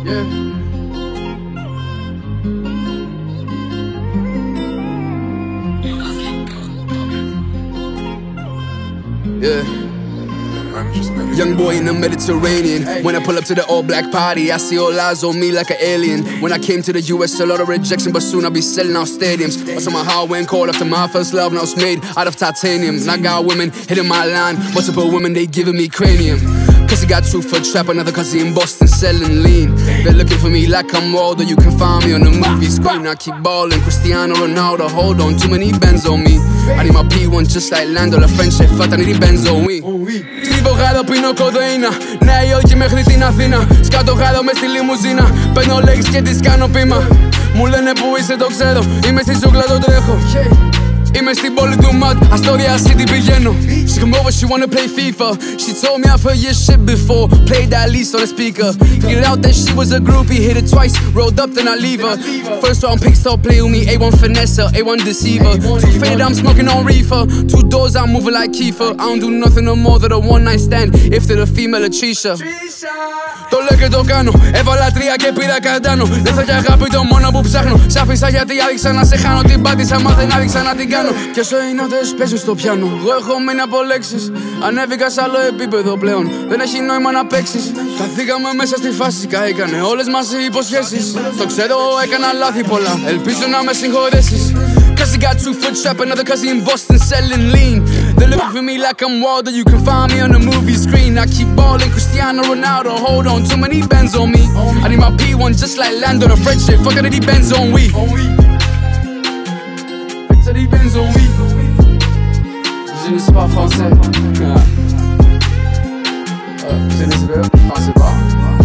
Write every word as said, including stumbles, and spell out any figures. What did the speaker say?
Yeah. Yeah. Young boy in the Mediterranean. When I pull up to the all-black party, I see all eyes on me like an alien. When I came to the U S, a lot of rejection, but soon I'll be selling out stadiums. Also my heart went cold after my first love, and I was made out of titanium. And I got women hitting my line, multiple women, they giving me cranium. Cause he got two for trap, another cause he in Boston selling lean. They're looking for me like I'm older, you can find me on the movie screen. I keep ballin', Cristiano Ronaldo, hold on, too many Benz on me. I need my P one just like Lando, la friendship, fatta need Benz on me. Στριβογάδο πίνω κοδεΐνα, Νέα Υόρκη μέχρι την Αθήνα. Σκάτω γάδο μες στη λιμουζίνα, παίρνω λέξεις και τις κάνω πείμα. Μου λένε που είσαι το ξέρω, είμαι στη ζούγκλα το τρέχω. Είμαι στην πόλη του Ματ, Astoria City πηγαίνω. She come over, she wanna play FIFA. She told me I've heard your shit before, played at least on the speaker. Figured out that she was a groupie, hit it twice, rolled up then I leave her. First round pick, stop play with me, A one finesse, A one deceiver. Too faded, I'm smoking on reefer. Two doors, I'm moving like Kiefer. I don't do nothing no more than a one night stand, if to the female a Trisha. Το λέω και το κάνω, έβαλα τρία και πήρα καρτάνο. Δεν θα και αγάπη το μόνο που ψάχνω. Σ' άφησα γιατί άδειξα να σε χάνω. Την πάτησα, μάθε να δείξα να την κάνω. Και όσο οι νότες παίζουν στο πιάνο, εγώ έχω μείνει από λέξεις. Ανέβηκα σ' άλλο επίπεδο πλέον, δεν έχει νόημα να παίξεις. Καθήκαμε μέσα στη φάση, καήκανε όλες μας οι υποσχέσεις. Το ξέρω, έκανα λάθη πολλά, ελπίζω να με συγχωρέσεις. Cause he got two foot trap, another cause he in Boston selling lean. They're looking for me like I'm Waldo, you can find me on the movie screen. I keep ballin', Cristiano Ronaldo, hold on, too many Benz on me. I need my P one just like Lando, the friendship, fuck it, he Benz on we. Fuck it, Benz on we. Je ne sais pas français. Je ne sais pas, je sais pas.